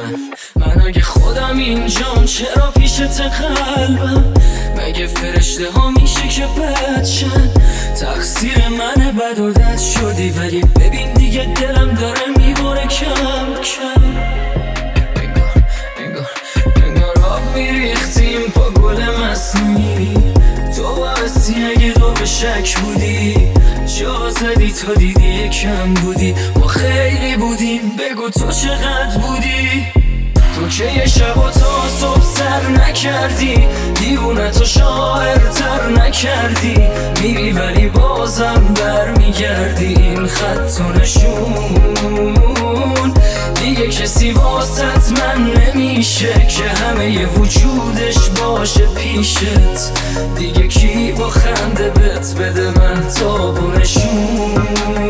من اگه خودم اینجام چرا پیشت قلبم؟ مگه فرشته ها میشه که بدشن؟ تقصیر منه بد و دست شدی، ولی ببین دیگه دلم داره میباره کم کم. انگار آب میریختیم با گل مصنوعی. تو باعثی اگه تو به شک بودی، جا زدی تا دیدی یکم بودی. ما خیلی بودیم، بگو تو چقدر بودی؟ تو که یه شب و تا صبح سر نکردی، دیوونه تو شاعرتر نکردی. میری ولی بازم برمیگردی، این خط و نشون دیگه کسی واسط من نمیشه که همه وجودش باشه پیشت. دیگه کی با خنده بهت بده مهتاب و نشون؟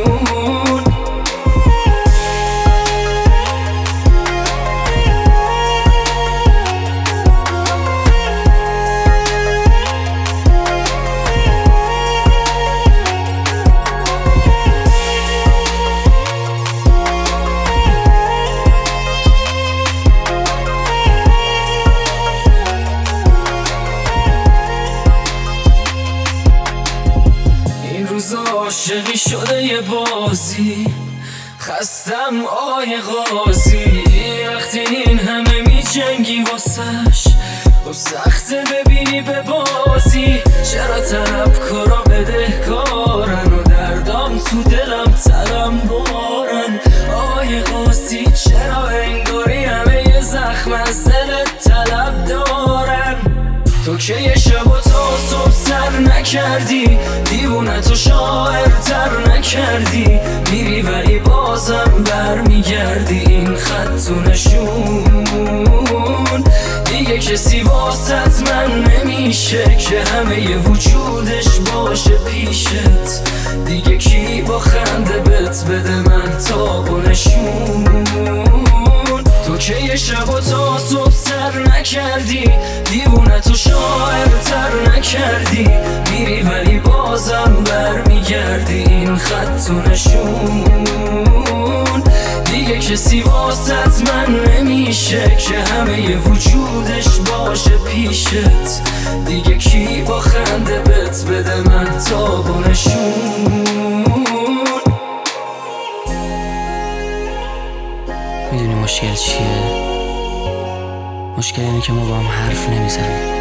عاشقی شده یه بازی، خستم آقای قاضی. وقتی این همه می جنگی واسش، خب سخته ببینی به بازی. چرا طلبکارا بدهکارن و دردام تو دلم ترم بارن؟ آقای قاضی چرا انگاری همه یه زخم از دلت طلب دارن؟ تو که یه شب و تا صبح سر نکردی، دیوونه تو شاعرتر نکردی. میری ولی بازم برمیگردی، این خط و نشون دیگه کسی واسط من نمیشه که همه وجودش باشه پیشت. دیگه کی با خنده بهت بده مهتاب و نشون؟ تو که یه شب و تا صبح سر نکردی، دیوونه تو شاعرتر نکردی. میری ولی بازم برمیگردی، این خط و نشون دیگه کسی واسط من نمیشه که همه وجودش باشه پیشت. دیگه کی با خنده بهت بده مهتاب و نشون؟ میدونی مشکل چیه؟ مشکل اینه که ما با هم حرف نمیزنیم.